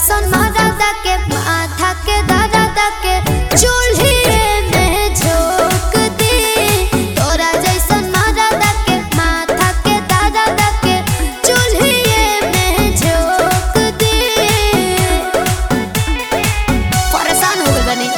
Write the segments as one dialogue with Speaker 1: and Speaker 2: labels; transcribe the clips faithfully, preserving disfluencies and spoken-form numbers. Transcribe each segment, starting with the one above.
Speaker 1: जैसन महाराजा के माथा के दादा के चूल्हे में झोंक दी। तोरा जैसन महाराजा के माथा के दादा के चूल्हे में झोंक दी। परेशान हो गए बने।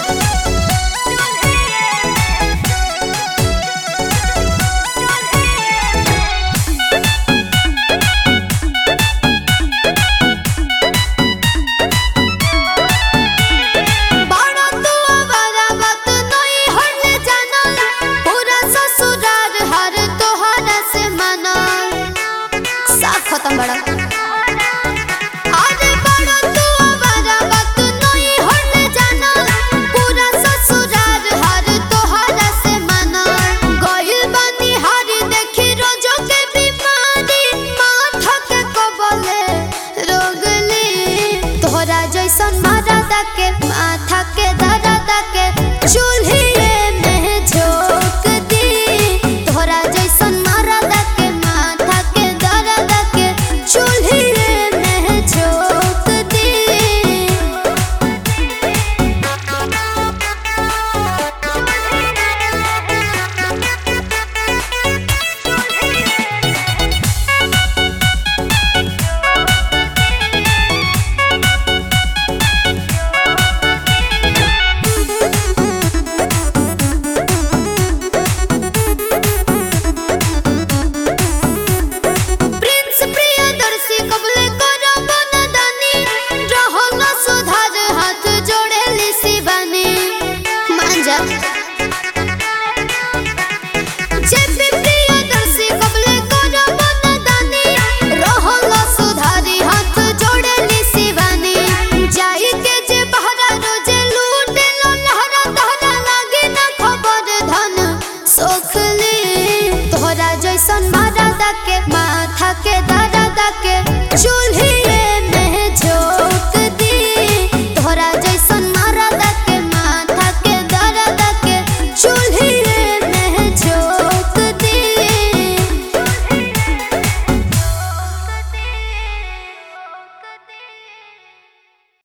Speaker 1: खत्म बड़ा अरे बड़ा तू आवारा बात नहीं हट जाना। पूरा ससुराल हर तोहरा से मना। गइल बानी हारी देखी रोजो के बीमारी। माथा के कबले रोगली तोहरा जैसन